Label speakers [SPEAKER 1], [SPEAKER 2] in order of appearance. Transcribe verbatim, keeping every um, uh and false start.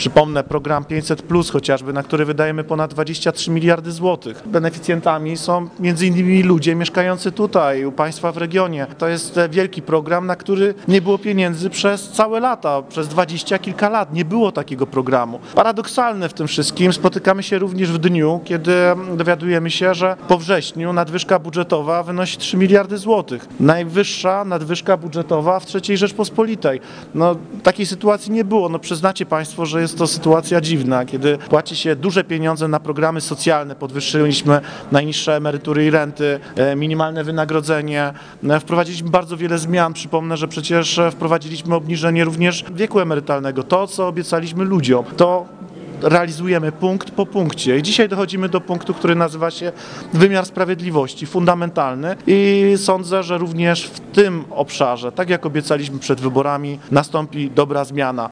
[SPEAKER 1] Przypomnę program pięćset plus chociażby, na który wydajemy ponad dwadzieścia trzy miliardy złotych. Beneficjentami są między innymi ludzie mieszkający tutaj, u Państwa w regionie. To jest wielki program, na który nie było pieniędzy przez całe lata, przez dwadzieścia kilka lat. Nie było takiego programu. Paradoksalne w tym wszystkim, spotykamy się również w dniu, kiedy dowiadujemy się, że po wrześniu nadwyżka budżetowa wynosi trzy miliardy złotych. Najwyższa nadwyżka budżetowa w trzeciej Rzeczpospolitej. No, takiej sytuacji nie było. No, przyznacie Państwo, że jest to sytuacja dziwna, kiedy płaci się duże pieniądze na programy socjalne, podwyższyliśmy najniższe emerytury i renty, minimalne wynagrodzenie, wprowadziliśmy bardzo wiele zmian. Przypomnę, że przecież wprowadziliśmy obniżenie również wieku emerytalnego. To, co obiecaliśmy ludziom, to realizujemy punkt po punkcie i dzisiaj dochodzimy do punktu, który nazywa się wymiar sprawiedliwości, fundamentalny, i sądzę, że również w tym obszarze, tak jak obiecaliśmy przed wyborami, nastąpi dobra zmiana.